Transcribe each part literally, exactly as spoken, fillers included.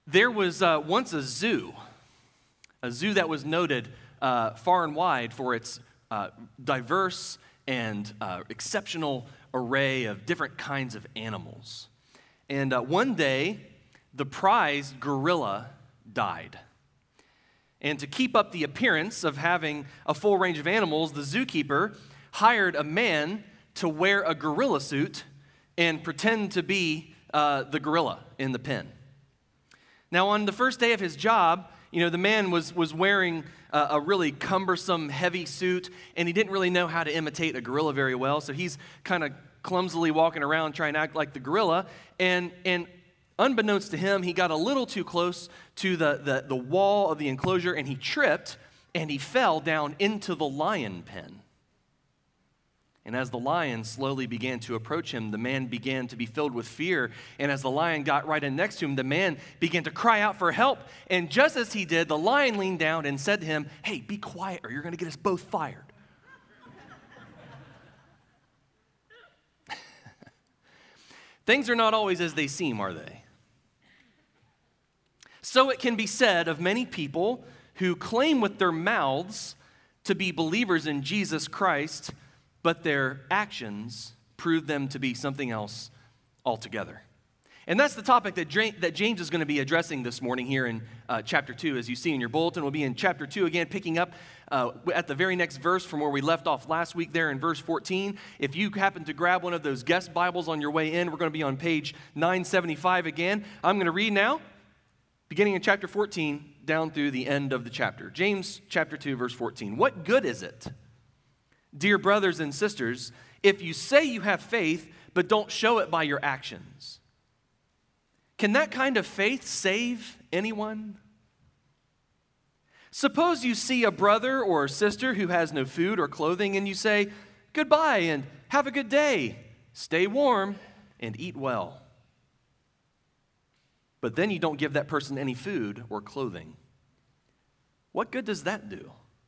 There was uh, once a zoo, a zoo that was noted uh, far and wide for its uh, diverse and uh, exceptional array of different kinds of animals. And uh, one day, the prized gorilla died. And to keep up the appearance of having a full range of animals, the zookeeper hired a man to wear a gorilla suit and pretend to be uh, the gorilla in the pen. Now, on the first day of his job, you know, the man was, was wearing a, a really cumbersome, heavy suit, and he didn't really know how to imitate a gorilla very well, so he's kind of clumsily walking around trying to act like the gorilla, and, and unbeknownst to him, he got a little too close to the, the, the wall of the enclosure, and he tripped, and he fell down into the lion pen. And as the lion slowly began to approach him, the man began to be filled with fear. And as the lion got right in next to him, the man began to cry out for help. And just as he did, the lion leaned down and said to him, "Hey, be quiet or you're going to get us both fired." Things are not always as they seem, are they? So it can be said of many people who claim with their mouths to be believers in Jesus Christ, but their actions prove them to be something else altogether. And that's the topic that James is going to be addressing this morning here in uh, chapter two. As you see in your bulletin, we'll be in chapter two again, picking up uh, at the very next verse from where we left off last week there in verse fourteen. If you happen to grab one of those guest Bibles on your way in, we're going to be on page nine seventy-five again. I'm going to read now, beginning in chapter fourteen, down through the end of the chapter. James chapter two, verse fourteen. What good is it, dear brothers and sisters, if you say you have faith, but don't show it by your actions? Can that kind of faith save anyone? Suppose you see a brother or a sister who has no food or clothing, and you say, "Goodbye and have a good day. Stay warm and eat well." But then you don't give that person any food or clothing. What good does that do?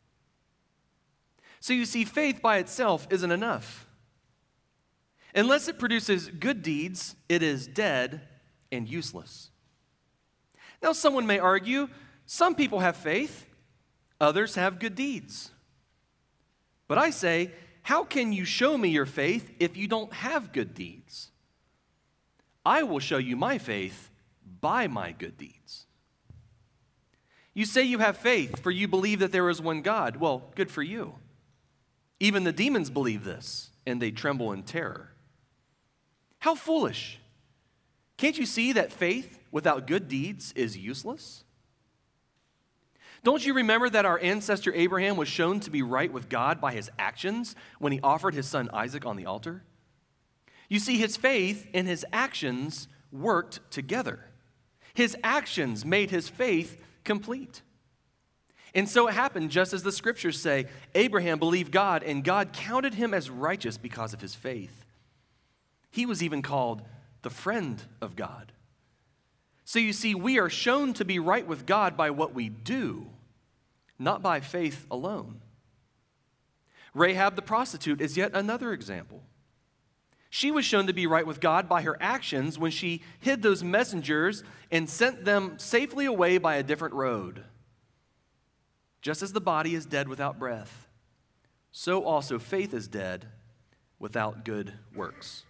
So you see, faith by itself isn't enough. Unless it produces good deeds, it is dead and useless. Now, someone may argue, some people have faith, others have good deeds. But I say, how can you show me your faith if you don't have good deeds? I will show you my faith by my good deeds. You say you have faith, for you believe that there is one God. Well, good for you. Even the demons believe this, and they tremble in terror. How foolish! Can't you see that faith without good deeds is useless? Don't you remember that our ancestor Abraham was shown to be right with God by his actions when he offered his son Isaac on the altar? You see, his faith and his actions worked together. His actions made his faith complete. And so it happened just as the scriptures say, Abraham believed God, and God counted him as righteous because of his faith. He was even called the friend of God. So you see, we are shown to be right with God by what we do, not by faith alone. Rahab the prostitute is yet another example. She was shown to be right with God by her actions when she hid those messengers and sent them safely away by a different road. Just as the body is dead without breath, so also faith is dead without good works.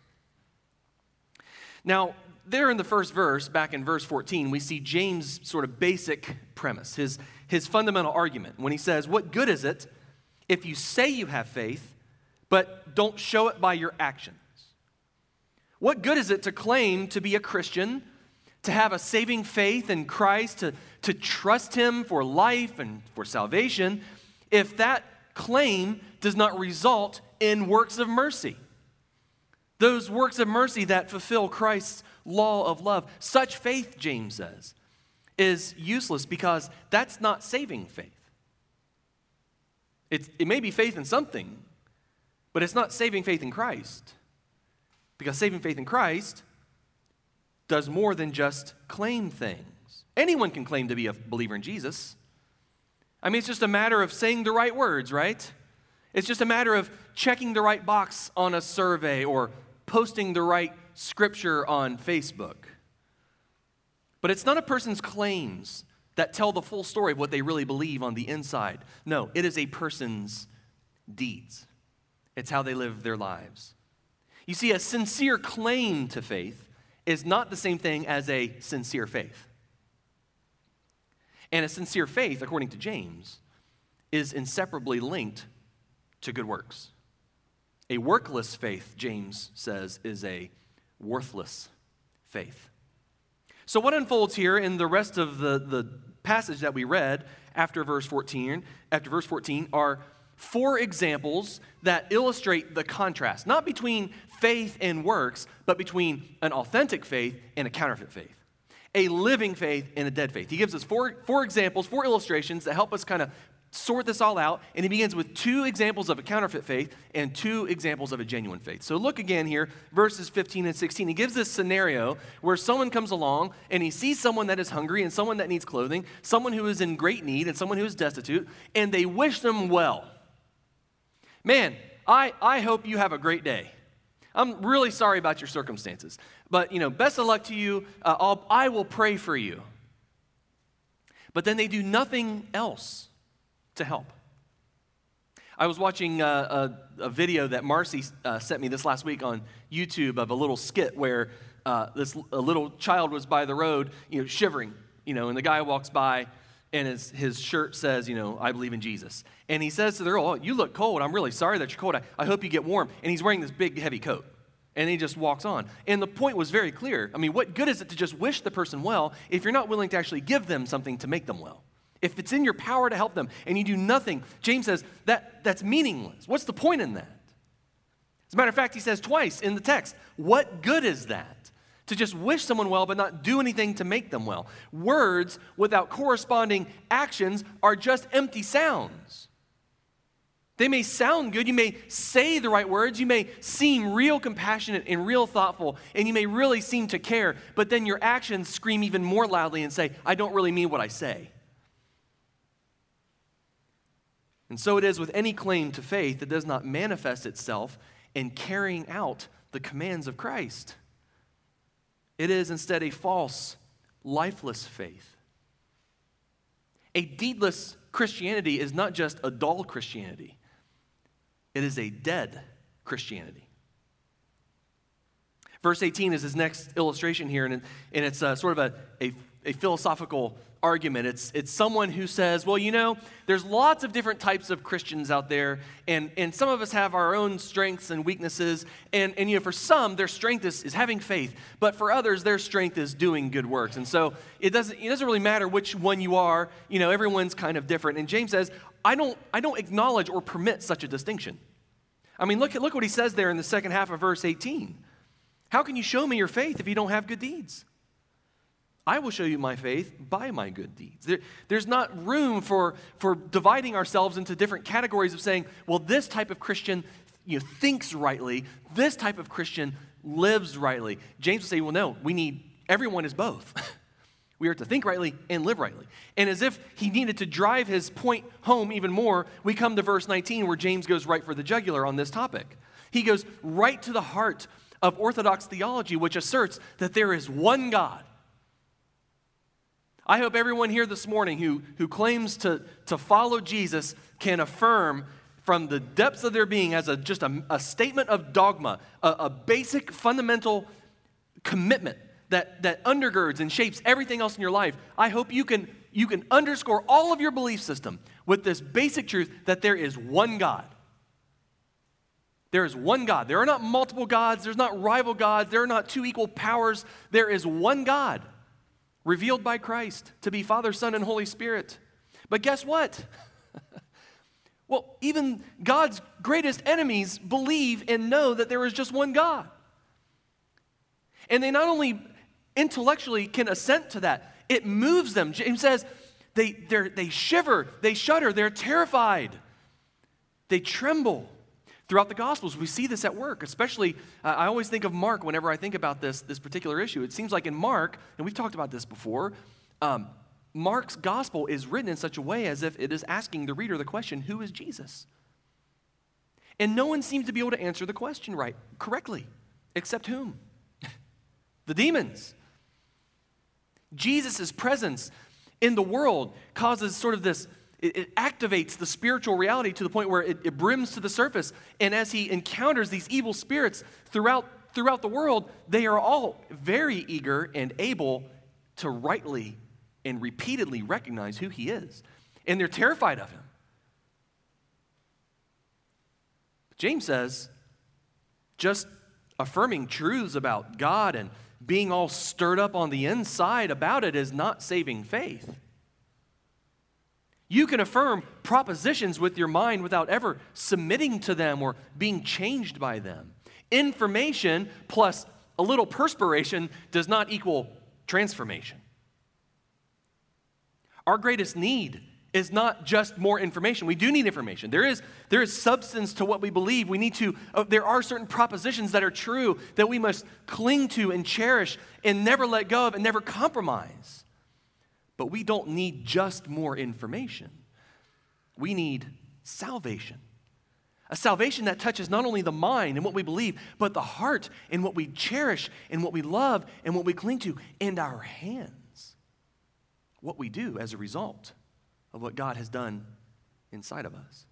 Now, there in the first verse, back in verse fourteen, we see James' sort of basic premise, his, his fundamental argument, when he says, what good is it if you say you have faith, but don't show it by your actions? What good is it to claim to be a Christian, to have a saving faith in Christ, to, to trust him for life and for salvation, if that claim does not result in works of mercy? Those works of mercy that fulfill Christ's law of love. Such faith, James says, is useless because that's not saving faith. It's, it may be faith in something, but it's not saving faith in Christ. Because saving faith in Christ does more than just claim things. Anyone can claim to be a believer in Jesus. I mean, it's just a matter of saying the right words, right? It's just a matter of checking the right box on a survey or posting the right scripture on Facebook. But it's not a person's claims that tell the full story of what they really believe on the inside. No, it is a person's deeds. It's how they live their lives. You see, a sincere claim to faith is not the same thing as a sincere faith. And a sincere faith, according to James, is inseparably linked to good works. A workless faith, James says, is a worthless faith. So what unfolds here in the rest of the, the passage that we read after verse fourteen, after verse fourteen are four examples that illustrate the contrast, not between faith and works, but between an authentic faith and a counterfeit faith, a living faith and a dead faith. He gives us four, four examples, four illustrations that help us kind of sort this all out, and he begins with two examples of a counterfeit faith and two examples of a genuine faith. So look again here, verses fifteen and sixteen. He gives this scenario where someone comes along and he sees someone that is hungry and someone that needs clothing, someone who is in great need and someone who is destitute, and they wish them well. Man, I, I hope you have a great day. I'm really sorry about your circumstances, but you know, best of luck to you. Uh, I'll, I will pray for you. But then they do nothing else to help. I was watching uh, a, a video that Marcy uh, sent me this last week on YouTube of a little skit where uh, this a little child was by the road, you know, shivering, you know, and the guy walks by and his, his shirt says, you know, I believe in Jesus. And he says to the girl, oh, you look cold. I'm really sorry that you're cold. I, I hope you get warm. And he's wearing this big, heavy coat. And he just walks on. And the point was very clear. I mean, what good is it to just wish the person well if you're not willing to actually give them something to make them well? If it's in your power to help them and you do nothing, James says that that's meaningless. What's the point in that? As a matter of fact, he says twice in the text, what good is that? To just wish someone well but not do anything to make them well. Words without corresponding actions are just empty sounds. They may sound good, you may say the right words, you may seem real compassionate and real thoughtful, and you may really seem to care, but then your actions scream even more loudly and say, I don't really mean what I say. And so it is with any claim to faith that does not manifest itself in carrying out the commands of Christ. It is instead a false, lifeless faith. A deedless Christianity is not just a dull Christianity. It is a dead Christianity. Verse eighteen is his next illustration here, and, and it's a, sort of a, a, a philosophical argument. It's, it's someone who says, well, you know, there's lots of different types of Christians out there, and, and some of us have our own strengths and weaknesses, and, and you know, for some, their strength is, is having faith, but for others, their strength is doing good works. And so it doesn't, it doesn't really matter which one you are, you know, everyone's kind of different. And James says, I don't, I don't acknowledge or permit such a distinction. I mean, look at, look what he says there in the second half of verse eighteen. How can you show me your faith if you don't have good deeds? I will show you my faith by my good deeds. There, there's not room for, for dividing ourselves into different categories of saying, well, this type of Christian you know, thinks rightly, this type of Christian lives rightly. James will say, well, no, we need, everyone is both. We are to think rightly and live rightly. And as if he needed to drive his point home even more, we come to verse nineteen where James goes right for the jugular on this topic. He goes right to the heart of Orthodox theology, which asserts that there is one God. I hope everyone here this morning who, who claims to, to follow Jesus can affirm from the depths of their being as a, just a, a statement of dogma, a, a basic fundamental commitment that, that undergirds and shapes everything else in your life. I hope you can, you can underscore all of your belief system with this basic truth that there is one God. There is one God. There are not multiple gods. There's not rival gods. There are not two equal powers. There is one God, revealed by Christ to be Father, Son, and Holy Spirit. But guess what? Well, even God's greatest enemies believe and know that there is just one God. And they not only intellectually can assent to that, it moves them. James says they, they shiver, they shudder, they're terrified, they tremble. Throughout the Gospels, we see this at work, especially, uh, I always think of Mark whenever I think about this, this particular issue. It seems like in Mark, and we've talked about this before, um, Mark's Gospel is written in such a way as if it is asking the reader the question, who is Jesus? And no one seems to be able to answer the question right, correctly, except whom? The demons. Jesus' presence in the world causes sort of this, it, it activates the spiritual reality to the point where it, it brims to the surface. And as he encounters these evil spirits throughout, throughout the world, they are all very eager and able to rightly and repeatedly recognize who he is. And they're terrified of him. James says, just affirming truths about God and being all stirred up on the inside about it is not saving faith. You can affirm propositions with your mind without ever submitting to them or being changed by them. Information plus a little perspiration does not equal transformation. Our greatest need is not just more information. We do need information. There is, there is substance to what we believe. We need to, uh, there are certain propositions that are true that we must cling to and cherish and never let go of and never compromise. But we don't need just more information. We need salvation. A salvation that touches not only the mind and what we believe, but the heart and what we cherish and what we love and what we cling to, and our hands, what we do as a result of what God has done inside of us.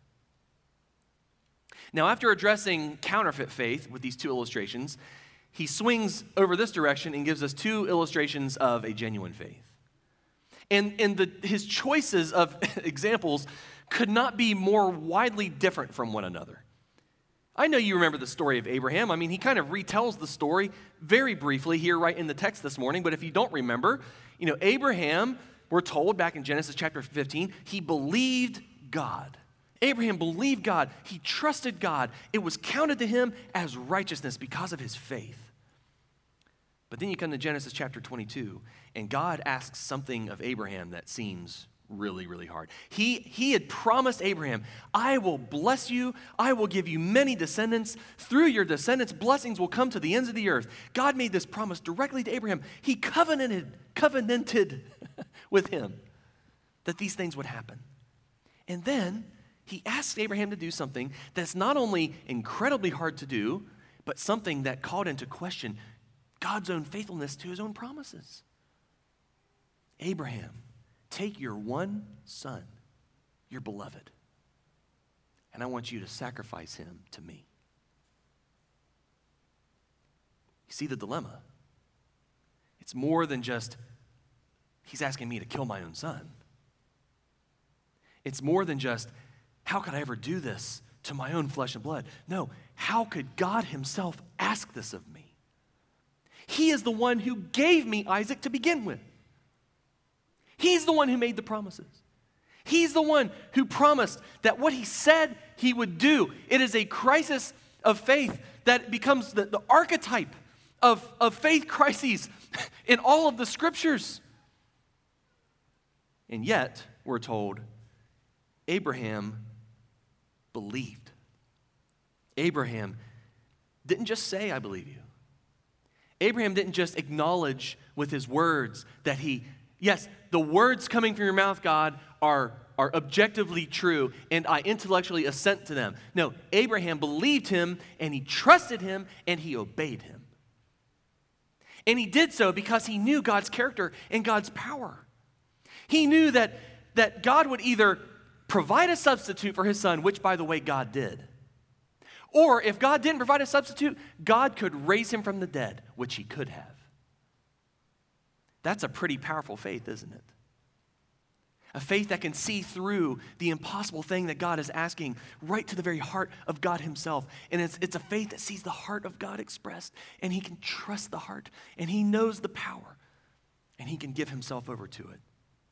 Now, after addressing counterfeit faith with these two illustrations, he swings over this direction and gives us two illustrations of a genuine faith. And, and the, his choices of examples could not be more widely different from one another. I know you remember the story of Abraham. I mean, he kind of retells the story very briefly here right in the text this morning, but if you don't remember, you know, Abraham, we're told back in Genesis chapter fifteen, he believed God. Abraham believed God. He trusted God. It was counted to him as righteousness because of his faith. But then you come to Genesis chapter twenty-two, and God asks something of Abraham that seems really, really hard. He, he had promised Abraham, I will bless you. I will give you many descendants. Through your descendants, blessings will come to the ends of the earth. God made this promise directly to Abraham. He covenanted, covenanted with him that these things would happen. And then he asked Abraham to do something that's not only incredibly hard to do, but something that called into question God's own faithfulness to his own promises. Abraham, take your one son, your beloved, and I want you to sacrifice him to me. You see the dilemma? It's more than just, he's asking me to kill my own son. It's more than just, how could I ever do this to my own flesh and blood? No, how could God himself ask this of me? He is the one who gave me Isaac to begin with. He's the one who made the promises. He's the one who promised that what he said he would do. It is a crisis of faith that becomes the, the archetype of, of faith crises in all of the scriptures. And yet, we're told, Abraham believed. Abraham didn't just say, I believe you. Abraham didn't just acknowledge with his words that he, yes, the words coming from your mouth, God, are, are objectively true, and I intellectually assent to them. No, Abraham believed him, and he trusted him, and he obeyed him. And he did so because he knew God's character and God's power. He knew that, that God would either provide a substitute for his son, which, by the way, God did. Or if God didn't provide a substitute, God could raise him from the dead, which he could have. That's a pretty powerful faith, isn't it? A faith that can see through the impossible thing that God is asking right to the very heart of God himself. And it's, it's a faith that sees the heart of God expressed, and he can trust the heart, and he knows the power, and he can give himself over to it.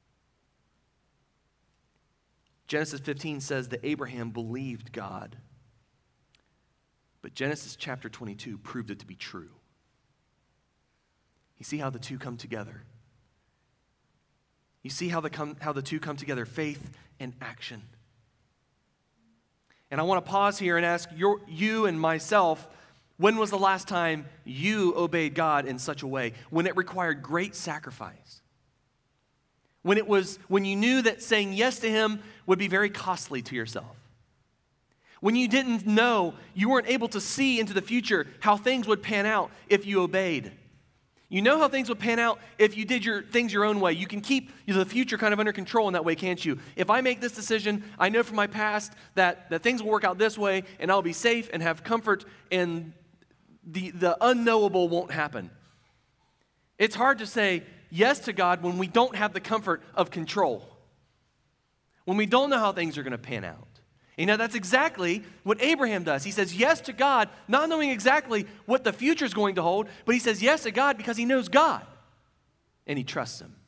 Genesis fifteen says that Abraham believed God, but Genesis chapter twenty-two proved it to be true. You see how the two come together. You see how the, come, how the two come together, faith and action. And I want to pause here and ask your, you and myself, when was the last time you obeyed God in such a way? When it required great sacrifice. When it was, when you knew that saying yes to him would be very costly to yourself. When you didn't know, you weren't able to see into the future how things would pan out if you obeyed. You know how things would pan out if you did your things your own way. You can keep the future kind of under control in that way, can't you? If I make this decision, I know from my past that, that things will work out this way, and I'll be safe and have comfort, and the, the unknowable won't happen. It's hard to say yes to God when we don't have the comfort of control, when we don't know how things are going to pan out. You know, that's exactly what Abraham does. He says yes to God, not knowing exactly what the future is going to hold, but he says yes to God because he knows God, and he trusts him.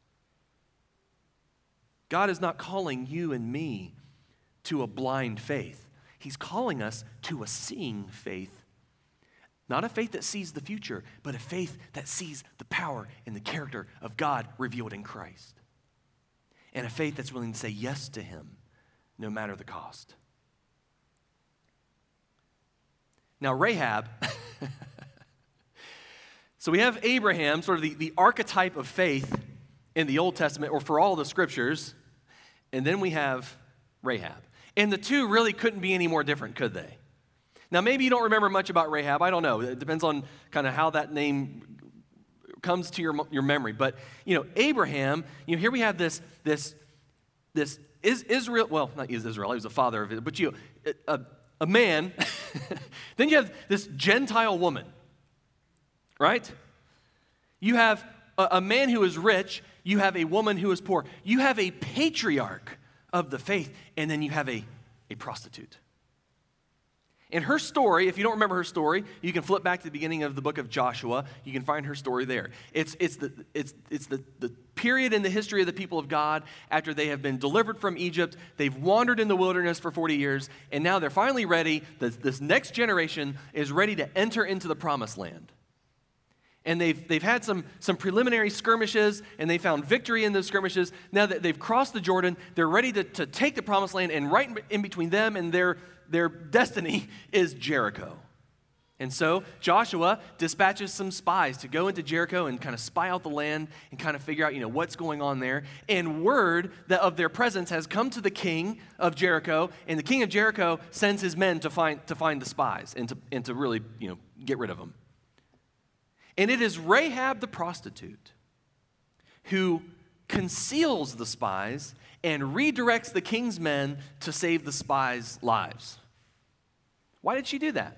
God is not calling you and me to a blind faith. He's calling us to a seeing faith. Not a faith that sees the future, but a faith that sees the power and the character of God revealed in Christ. And a faith that's willing to say yes to him, no matter the cost. Now, Rahab, so we have Abraham, sort of the, the archetype of faith in the Old Testament, or for all the scriptures, and then we have Rahab. And the two really couldn't be any more different, could they? Now, maybe you don't remember much about Rahab. I don't know. It depends on kind of how that name comes to your, your memory. But, you know, Abraham, you know, here we have this, this, this Is Israel, well, not Israel, he was the father of it, but you, a, a man, then you have this Gentile woman, right? You have a, a man who is rich, you have a woman who is poor, you have a patriarch of the faith, and then you have a, a prostitute. In her story, if you don't remember her story, you can flip back to the beginning of the book of Joshua. You can find her story there. It's, it's, the, it's, it's the, the period in the history of the people of God after they have been delivered from Egypt. They've wandered in the wilderness for forty years, and now they're finally ready. This, this next generation is ready to enter into the promised land. And they've, they've had some, some preliminary skirmishes, and they found victory in those skirmishes. Now that they've crossed the Jordan, they're ready to, to take the promised land, and right in, in between them and their Their destiny is Jericho. And so Joshua dispatches some spies to go into Jericho and kind of spy out the land and kind of figure out, you know, what's going on there. And word that of their presence has come to the king of Jericho, and the king of Jericho sends his men to find to find the spies and to, and to really, you know, get rid of them. And it is Rahab the prostitute who conceals the spies and redirects the king's men to save the spies' lives. Why did she do that?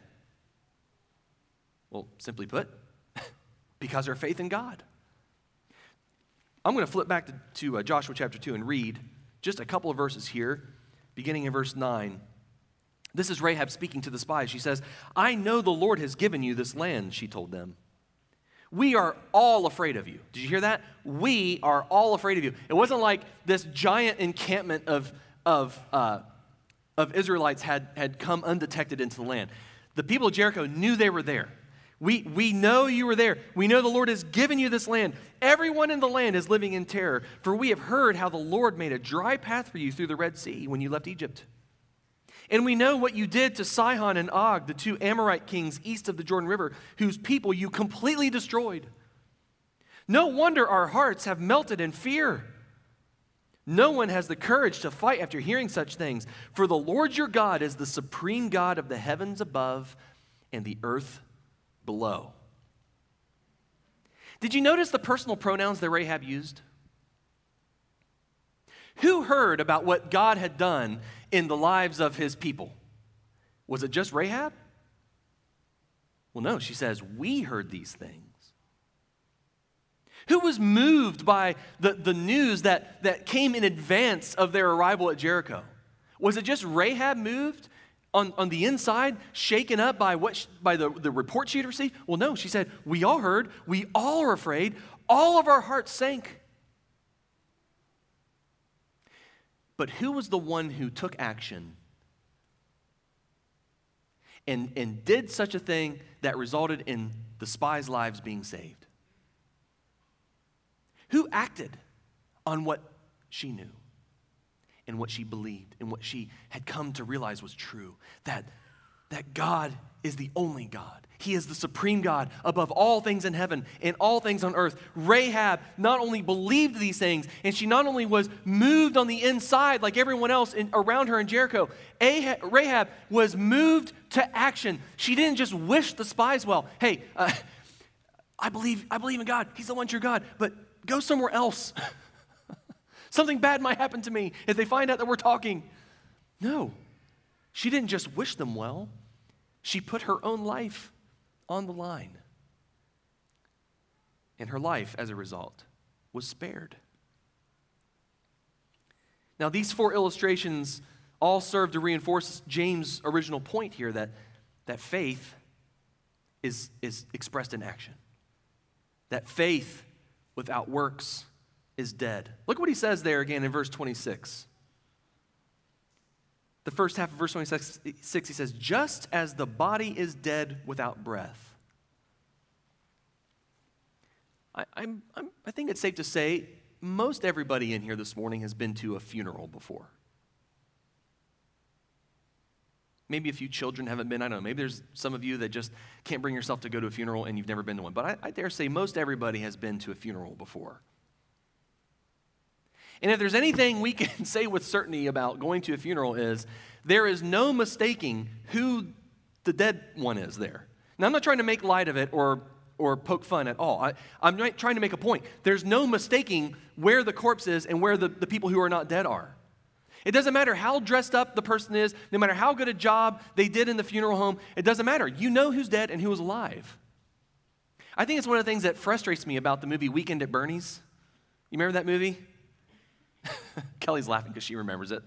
Well, simply put, because her faith in God. I'm going to flip back to, to uh, Joshua chapter two and read just a couple of verses here, beginning in verse nine. This is Rahab speaking to the spies. She says, "I know the Lord has given you this land," she told them. "We are all afraid of you." Did you hear that? We are all afraid of you. It wasn't like this giant encampment of, of, uh, of Israelites had, had come undetected into the land. The people of Jericho knew they were there. We, we know you were there. We know the Lord has given you this land. Everyone in the land is living in terror, for we have heard how the Lord made a dry path for you through the Red Sea when you left Egypt. And we know what you did to Sihon and Og, the two Amorite kings east of the Jordan River, whose people you completely destroyed. No wonder our hearts have melted in fear. No one has the courage to fight after hearing such things, for the Lord your God is the supreme God of the heavens above and the earth below. Did you notice the personal pronouns that Rahab used? Who heard about what God had done in the lives of his people? Was it just Rahab? Well, no, she says, we heard these things. Who was moved by the, the news that, that came in advance of their arrival at Jericho? Was it just Rahab moved on, on the inside, shaken up by, what she, by the, the report she had received? Well, no, she said, we all heard, we all are afraid, all of our hearts sank. But who was the one who took action and, and did such a thing that resulted in the spies' lives being saved? Who acted on what she knew and what she believed and what she had come to realize was true? That, that God is the only God. He is the supreme God above all things in heaven and all things on earth. Rahab not only believed these things, and she not only was moved on the inside like everyone else in, around her in Jericho, Ahab, Rahab was moved to action. She didn't just wish the spies well. Hey, uh, I believe, I believe in God. He's the one true God. But go somewhere else. Something bad might happen to me if they find out that we're talking. No. She didn't just wish them well. She put her own life on the line. And her life, as a result, was spared. Now, these four illustrations all serve to reinforce James' original point here that, that faith is, is expressed in action. That faith without works is dead. Look what he says there again in verse twenty-six. The first half of verse twenty-six, he says, just as the body is dead without breath. I, I'm, I'm, I think it's safe to say most everybody in here this morning has been to a funeral before. Maybe a few children haven't been. I don't know. Maybe there's some of you that just can't bring yourself to go to a funeral and you've never been to one. But I, I dare say most everybody has been to a funeral before. And if there's anything we can say with certainty about going to a funeral is there is no mistaking who the dead one is there. Now, I'm not trying to make light of it or, or poke fun at all. I, I'm not trying to make a point. There's no mistaking where the corpse is and where the, the people who are not dead are. It doesn't matter how dressed up the person is, no matter how good a job they did in the funeral home, it doesn't matter. You know who's dead and who is alive. I think it's one of the things that frustrates me about the movie Weekend at Bernie's. You remember that movie? Kelly's laughing because she remembers it.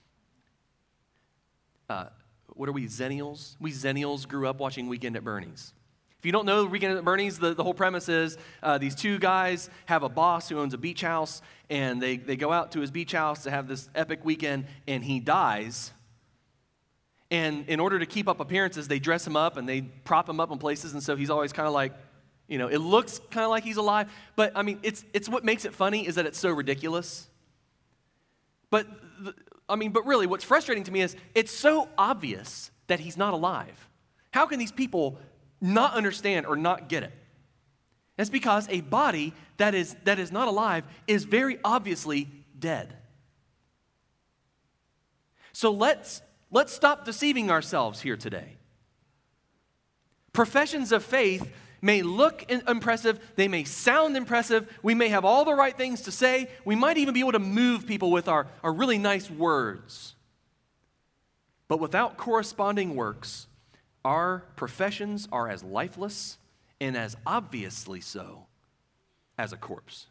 Uh, what are we, Zennials? We Zennials grew up watching Weekend at Bernie's. If you don't know Weekend at Bernie's, the, the whole premise is uh, these two guys have a boss who owns a beach house, and they, they go out to his beach house to have this epic weekend, and he dies. And in order to keep up appearances, they dress him up, and they prop him up in places, and so he's always kind of like, you know, it looks kind of like he's alive. But, I mean, it's it's what makes it funny is that it's so ridiculous. But, the, I mean, but really, what's frustrating to me is it's so obvious that he's not alive. How can these people not understand or not get it? That's because a body that is that is not alive is very obviously dead. So let's let's stop deceiving ourselves here today. Professions of faith may look impressive, they may sound impressive, we may have all the right things to say, we might even be able to move people with our, our really nice words. But without corresponding works, our professions are as lifeless and as obviously so as a corpse.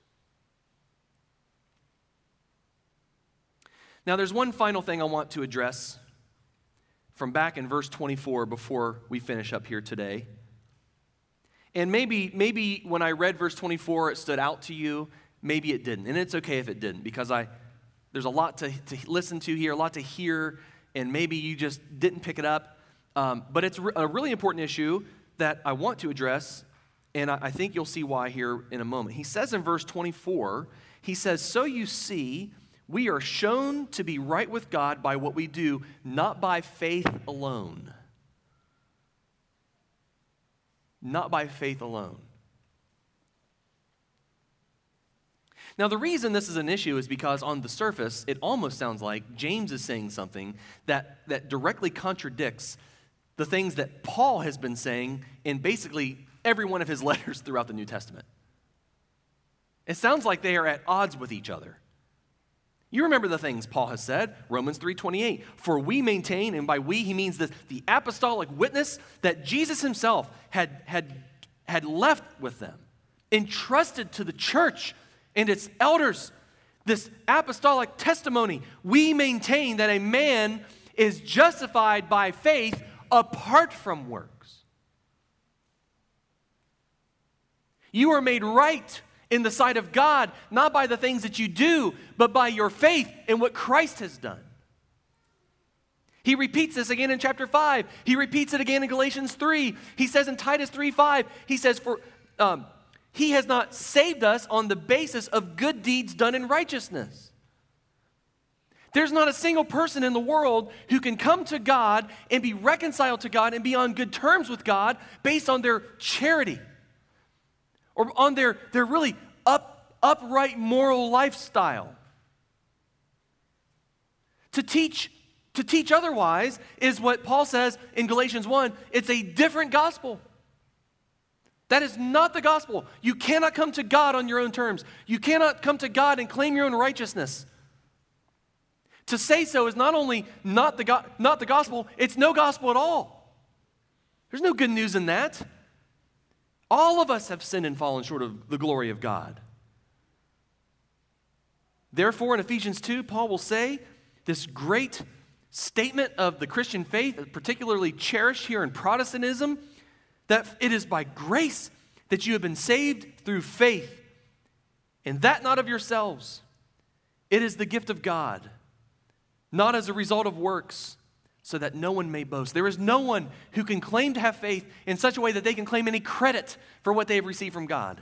Now, there's one final thing I want to address from back in verse twenty-four before we finish up here today. And maybe, maybe when I read verse twenty-four, it stood out to you. Maybe it didn't. And it's okay if it didn't, because I there's a lot to, to listen to here, a lot to hear, and maybe you just didn't pick it up. Um, but it's a really important issue that I want to address, and I, I think you'll see why here in a moment. He says in verse twenty-four, he says, so you see, we are shown to be right with God by what we do, not by faith alone. Not by faith alone. Now, the reason this is an issue is because on the surface, it almost sounds like James is saying something that, that directly contradicts the things that Paul has been saying in basically every one of his letters throughout the New Testament. It sounds like they are at odds with each other. You remember the things Paul has said, Romans three twenty-eight. For we maintain, and by we he means the, the apostolic witness that Jesus himself had, had, had left with them, entrusted to the church and its elders. This apostolic testimony, we maintain that a man is justified by faith apart from works. You are made right in the sight of God, not by the things that you do, but by your faith in what Christ has done. He repeats this again in chapter five. He repeats it again in Galatians three. He says in Titus three five, he says, "For um, he has not saved us on the basis of good deeds done in righteousness." There's not a single person in the world who can come to God and be reconciled to God and be on good terms with God based on their charity, or on their, their really up, upright moral lifestyle. To teach, to teach otherwise is what Paul says in Galatians one, it's a different gospel. That is not the gospel. You cannot come to God on your own terms. You cannot come to God and claim your own righteousness. To say so is not only not the, go- not the gospel, it's no gospel at all. There's no good news in that. All of us have sinned and fallen short of the glory of God. Therefore, in Ephesians two, Paul will say this great statement of the Christian faith, particularly cherished here in Protestantism, that it is by grace that you have been saved through faith, and that not of yourselves. It is the gift of God, not as a result of works, so that no one may boast. There is no one who can claim to have faith in such a way that they can claim any credit for what they have received from God.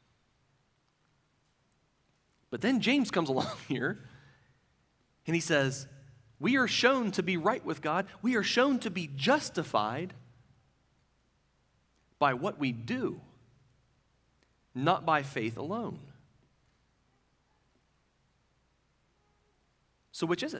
But then James comes along here, and he says, we are shown to be right with God. We are shown to be justified by what we do, not by faith alone. So which is it?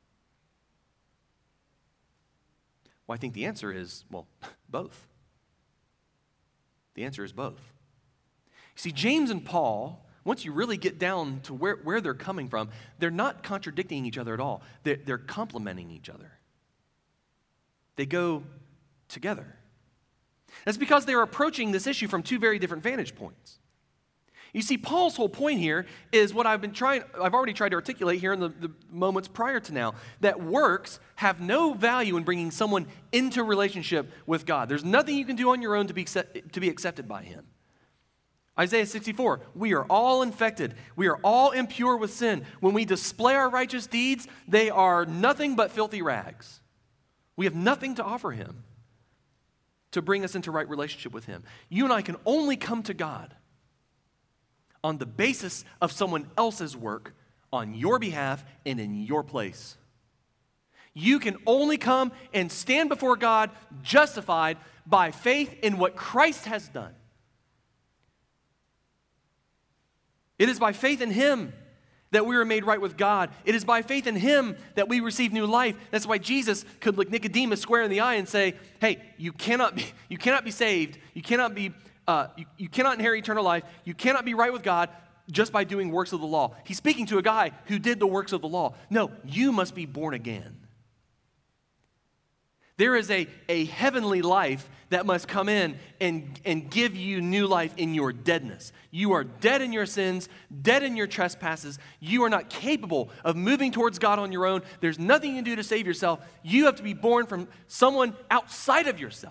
Well, I think the answer is, well, both. The answer is both. You see, James and Paul, once you really get down to where, where they're coming from, they're not contradicting each other at all. They're, they're complementing each other. They go together. That's because they're approaching this issue from two very different vantage points. You see, Paul's whole point here is what I've been trying, I've already tried to articulate here in the, the moments prior to now, that works have no value in bringing someone into relationship with God. There's nothing you can do on your own to be, accept, to be accepted by Him. Isaiah sixty-four, we are all infected. We are all impure with sin. When we display our righteous deeds, they are nothing but filthy rags. We have nothing to offer Him to bring us into right relationship with Him. You and I can only come to God on the basis of someone else's work on your behalf and in your place. You can only come and stand before God justified by faith in what Christ has done. It is by faith in Him that we are made right with God. It is by faith in Him that we receive new life. That's why Jesus could look Nicodemus square in the eye and say, hey, you cannot be, you cannot be saved. You cannot be, uh, you, you cannot inherit eternal life. You cannot be right with God just by doing works of the law. He's speaking to a guy who did the works of the law. No, you must be born again. There is a, a heavenly life that must come in and, and give you new life in your deadness. You are dead in your sins, dead in your trespasses. You are not capable of moving towards God on your own. There's nothing you can do to save yourself. You have to be born from someone outside of yourself.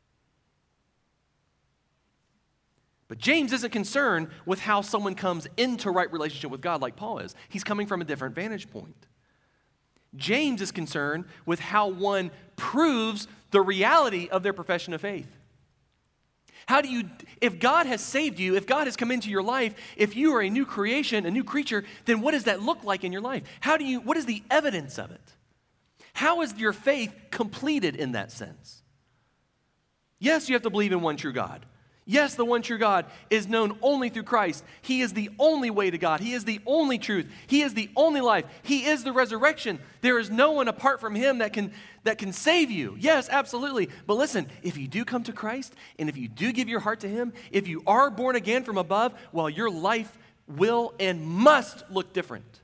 But James isn't concerned with how someone comes into right relationship with God like Paul is. He's coming from a different vantage point. James is concerned with how one proves the reality of their profession of faith. How do you, if God has saved you, if God has come into your life, if you are a new creation, a new creature, then what does that look like in your life? How do you, what is the evidence of it? How is your faith completed in that sense? Yes, you have to believe in one true God. Yes, the one true God is known only through Christ. He is the only way to God. He is the only truth. He is the only life. He is the resurrection. There is no one apart from Him that can, that can save you. Yes, absolutely. But listen, if you do come to Christ, and if you do give your heart to Him, if you are born again from above, well, your life will and must look different.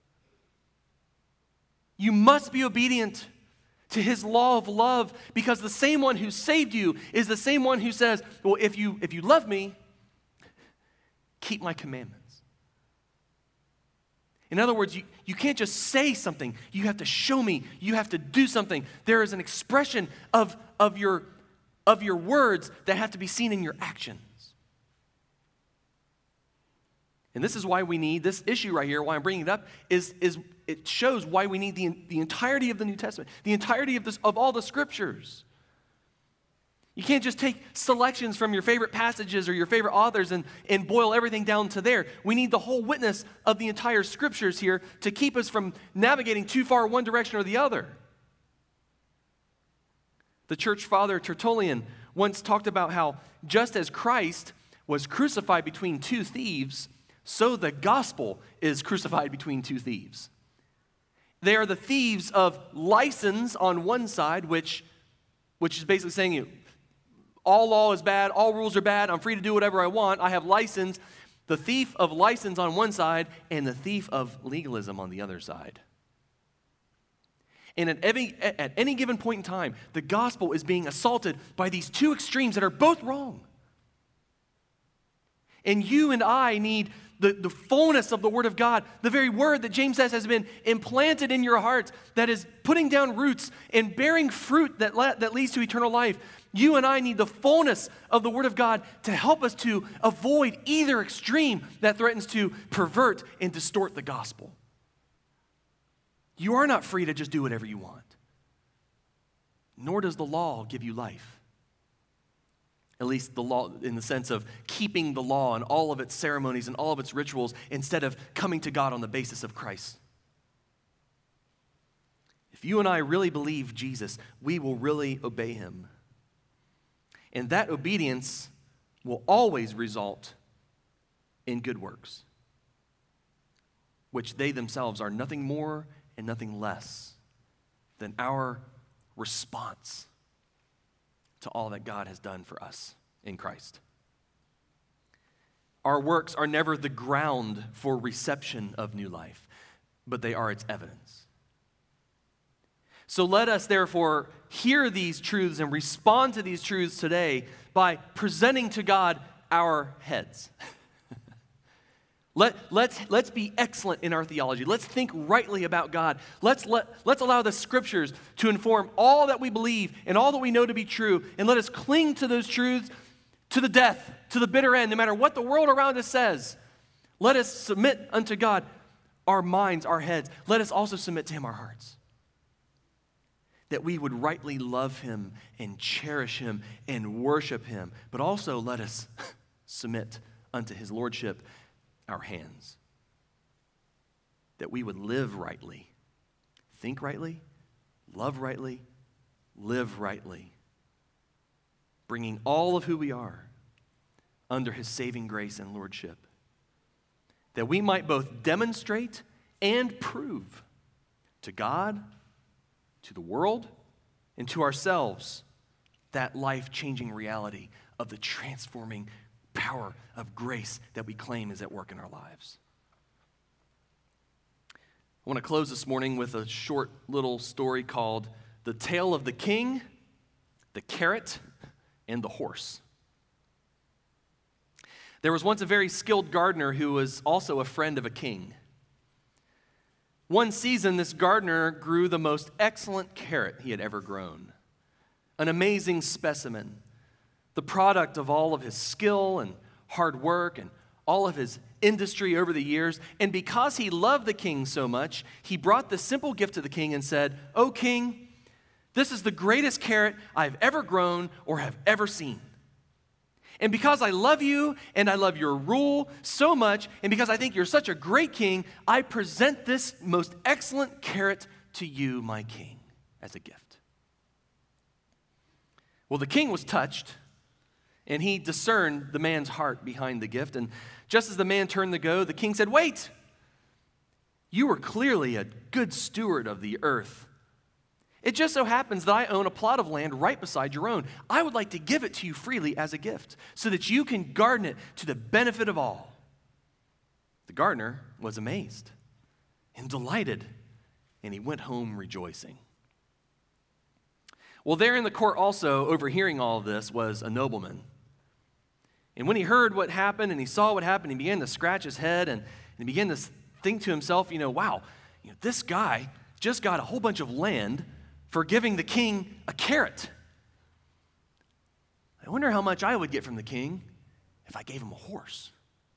You must be obedient to His law of love, because the same one who saved you is the same one who says, well, if you, if you love me, keep my commandments. In other words, you, you can't just say something. You have to show me. You have to do something. There is an expression of, of, your, of your words that have to be seen in your actions. And this is why we need, this issue right here, why I'm bringing it up, is, is it shows why we need the, the entirety of the New Testament, the entirety of, this, of all the Scriptures. You can't just take selections from your favorite passages or your favorite authors and, and boil everything down to there. We need the whole witness of the entire Scriptures here to keep us from navigating too far one direction or the other. The church father Tertullian once talked about how just as Christ was crucified between two thieves, so the gospel is crucified between two thieves. They are the thieves of license on one side, which, which is basically saying, you, all law is bad, all rules are bad, I'm free to do whatever I want, I have license. The thief of license on one side and the thief of legalism on the other side. And at any, at any given point in time, the gospel is being assaulted by these two extremes that are both wrong. And you and I need the, the fullness of the Word of God, the very Word that James says has been implanted in your hearts, that is putting down roots and bearing fruit that, le- that leads to eternal life. You and I need the fullness of the Word of God to help us to avoid either extreme that threatens to pervert and distort the gospel. You are not free to just do whatever you want, nor does the law give you life. At least the law in the sense of keeping the law and all of its ceremonies and all of its rituals instead of coming to God on the basis of Christ. If you and I really believe Jesus, we will really obey him. And that obedience will always result in good works, which they themselves are nothing more and nothing less than our response to all that God has done for us in Christ. Our works are never the ground for reception of new life, but they are its evidence. So let us therefore hear these truths and respond to these truths today by presenting to God our heads. Let, let's, let's be excellent in our theology. Let's think rightly about God. Let's, let, let's allow the Scriptures to inform all that we believe and all that we know to be true. And let us cling to those truths to the death, to the bitter end, no matter what the world around us says. Let us submit unto God our minds, our heads. Let us also submit to him our hearts. That we would rightly love him and cherish him and worship him. But also let us submit unto his lordship our hands, that we would live rightly, think rightly, love rightly, live rightly, bringing all of who we are under his saving grace and lordship, that we might both demonstrate and prove to God, to the world, and to ourselves that life-changing reality of the transforming power of grace that we claim is at work in our lives. I want to close this morning with a short little story called The Tale of the King, the Carrot, and the Horse. There was once a very skilled gardener who was also a friend of a king. One season, this gardener grew the most excellent carrot he had ever grown, an amazing specimen, the product of all of his skill and hard work and all of his industry over the years. And because he loved the king so much, he brought this simple gift to the king and said, "O king, this is the greatest carrot I've ever grown or have ever seen. And because I love you and I love your rule so much, and because I think you're such a great king, I present this most excellent carrot to you, my king, as a gift." Well, the king was touched, and he discerned the man's heart behind the gift. And just as the man turned to go, the king said, "Wait! You are clearly a good steward of the earth. It just so happens that I own a plot of land right beside your own. I would like to give it to you freely as a gift so that you can garden it to the benefit of all." The gardener was amazed and delighted, and he went home rejoicing. Well, there in the court also, overhearing all of this, was a nobleman. And when he heard what happened and he saw what happened, he began to scratch his head and, and he began to think to himself, you know, wow, you know, this guy just got a whole bunch of land for giving the king a carrot. I wonder how much I would get from the king if I gave him a horse.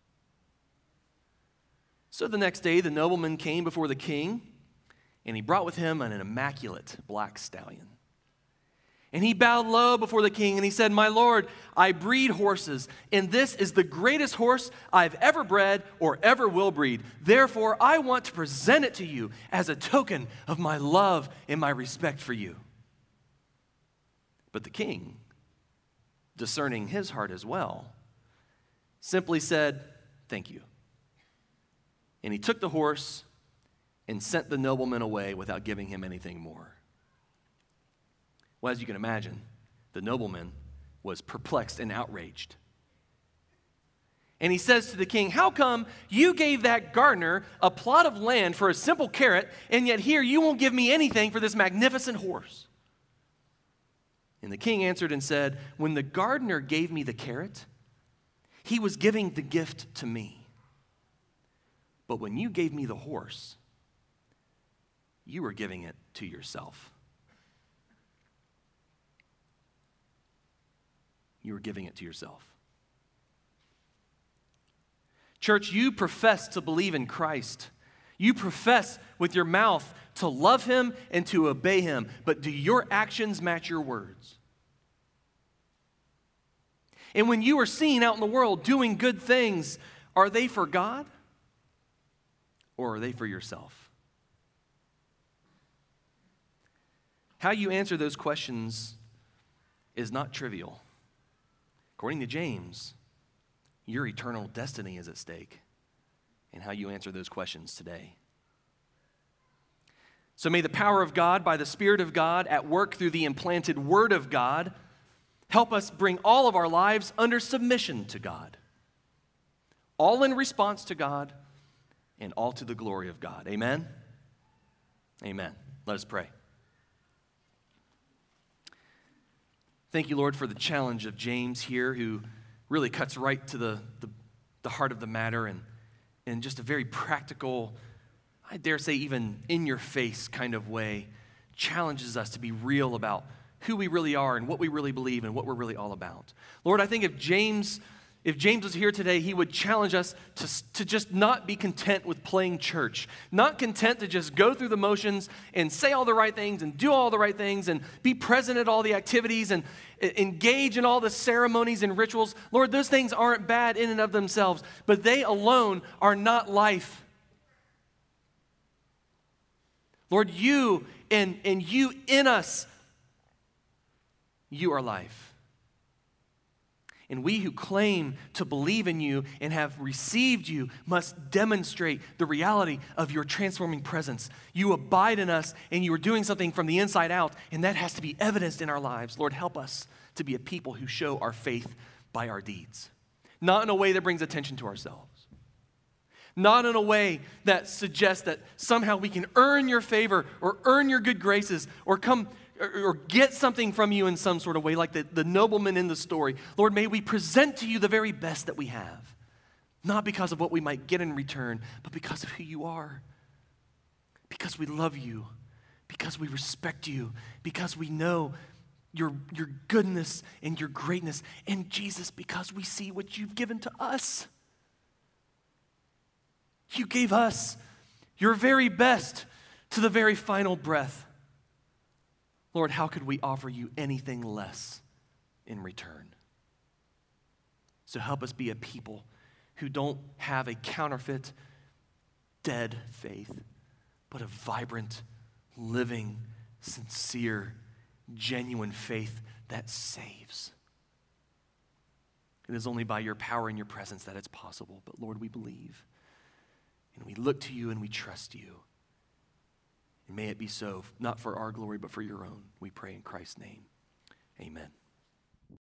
So the next day, the nobleman came before the king, and he brought with him an immaculate black stallion. And he bowed low before the king, and he said, "My lord, I breed horses, and this is the greatest horse I've ever bred or ever will breed. Therefore, I want to present it to you as a token of my love and my respect for you." But the king, discerning his heart as well, simply said, "Thank you." And he took the horse and sent the nobleman away without giving him anything more. Well, as you can imagine, the nobleman was perplexed and outraged. And he says to the king, how come you gave that gardener a plot of land for a simple carrot, and yet here you won't give me anything for this magnificent horse? And the king answered and said, when the gardener gave me the carrot, he was giving the gift to me. But when you gave me the horse, you were giving it to yourself. You were giving it to yourself. Church, you profess to believe in Christ. You profess with your mouth to love him and to obey him, but do your actions match your words? And when you are seen out in the world doing good things, are they for God or are they for yourself? How you answer those questions is not trivial. According to James, your eternal destiny is at stake, and how you answer those questions today. So may the power of God, by the Spirit of God, at work through the implanted Word of God, help us bring all of our lives under submission to God, all in response to God, and all to the glory of God. Amen? Amen. Let us pray. Thank you, Lord, for the challenge of James here, who really cuts right to the, the, the heart of the matter and, and just a very practical, I dare say even in-your-face kind of way, challenges us to be real about who we really are and what we really believe and what we're really all about. Lord, I think if James, if James was here today, he would challenge us to, to just not be content with playing church, not content to just go through the motions and say all the right things and do all the right things and be present at all the activities and engage in all the ceremonies and rituals. Lord, those things aren't bad in and of themselves, but they alone are not life. Lord, you and, and you in us, you are life. And we who claim to believe in you and have received you must demonstrate the reality of your transforming presence. You abide in us and you are doing something from the inside out, and that has to be evidenced in our lives. Lord, help us to be a people who show our faith by our deeds, not in a way that brings attention to ourselves, not in a way that suggests that somehow we can earn your favor or earn your good graces or come or get something from you in some sort of way, like the, the nobleman in the story. Lord, may we present to you the very best that we have, not because of what we might get in return, but because of who you are, because we love you, because we respect you, because we know your, your goodness and your greatness, and Jesus, because we see what you've given to us. You gave us your very best to the very final breath. Lord, how could we offer you anything less in return? So help us be a people who don't have a counterfeit, dead faith, but a vibrant, living, sincere, genuine faith that saves. It is only by your power and your presence that it's possible. But Lord, we believe, and we look to you and we trust you. And may it be so, not for our glory, but for your own. We pray in Christ's name. Amen.